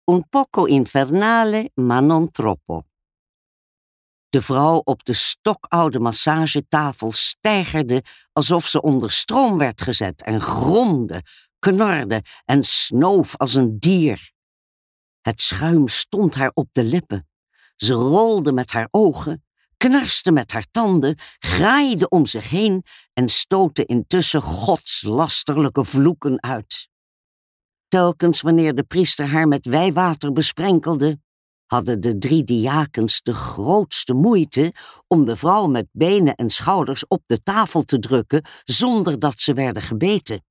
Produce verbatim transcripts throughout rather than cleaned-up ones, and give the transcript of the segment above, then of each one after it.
Un poco infernale, ma non troppo. De vrouw op de stokoude massagetafel steigerde alsof ze onder stroom werd gezet en gromde, knorde en snoof als een dier. Het schuim stond haar op de lippen. Ze rolde met haar ogen, knarste met haar tanden, graaide om zich heen en stootte intussen godslasterlijke vloeken uit. Telkens wanneer de priester haar met wijwater besprenkelde, hadden de drie diakens de grootste moeite om de vrouw met benen en schouders op de tafel te drukken zonder dat ze werden gebeten.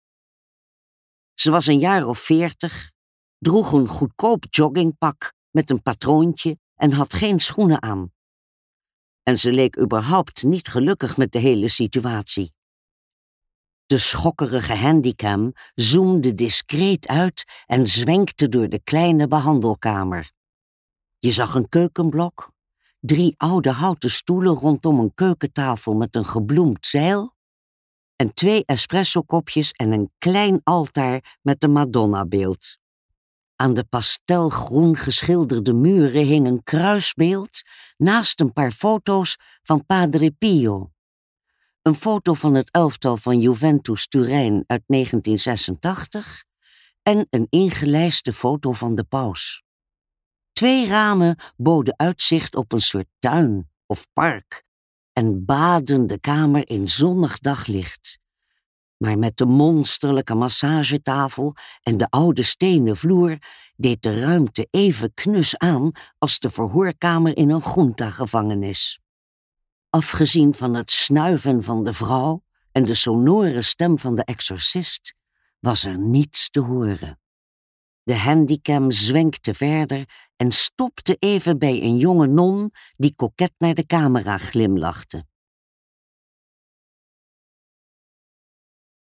Ze was een jaar of veertig, droeg een goedkoop joggingpak met een patroontje en had geen schoenen aan. En ze leek überhaupt niet gelukkig met de hele situatie. De schokkerige handycam zoomde discreet uit en zwenkte door de kleine behandelkamer. Je zag een keukenblok, drie oude houten stoelen rondom een keukentafel met een gebloemd zeil en twee espressokopjes en een klein altaar met een Madonna-beeld. Aan de pastelgroen geschilderde muren hing een kruisbeeld naast een paar foto's van Padre Pio. Een foto van het elftal van Juventus Turijn uit negentien zesentachtig en een ingelijste foto van de paus. Twee ramen boden uitzicht op een soort tuin of park en baden de kamer in zonnig daglicht. Maar met de monsterlijke massagetafel en de oude stenen vloer deed de ruimte even knus aan als de verhoorkamer in een junta-gevangenis. Afgezien van het snuiven van de vrouw en de sonore stem van de exorcist, was er niets te horen. De handycam zwenkte verder en stopte even bij een jonge non die koket naar de camera glimlachte.